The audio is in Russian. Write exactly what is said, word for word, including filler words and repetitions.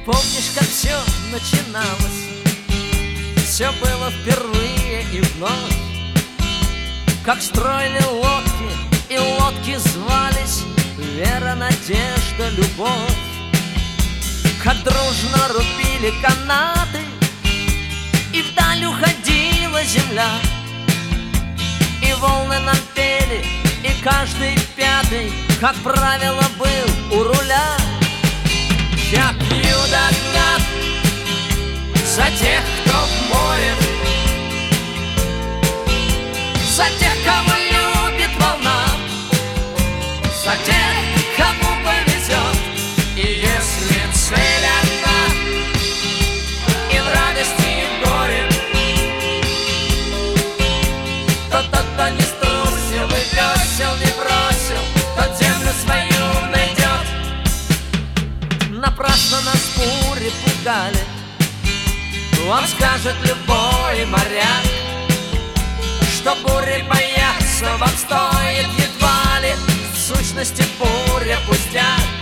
Помнишь, как все начиналось? Все было впервые и вновь. Как строили лодки, и лодки звались вера, надежда, любовь. Как дружно рубили канаты, и вдаль уходила земля. И волны нам пели, и каждый пятый, как правило, был у руля. Я пью до дна за тех, кто в море, за тех, кого любит волна, за тех, кому повезет. И если цель одна, и в радости, и в горе, то тот, кто не струсил и весел не бросил, тот землю свою найдет. Напрасно нас бури пугали, вам скажет любой моряк, что бури бояться вам стоит едва ли. В сущности буря пустяк.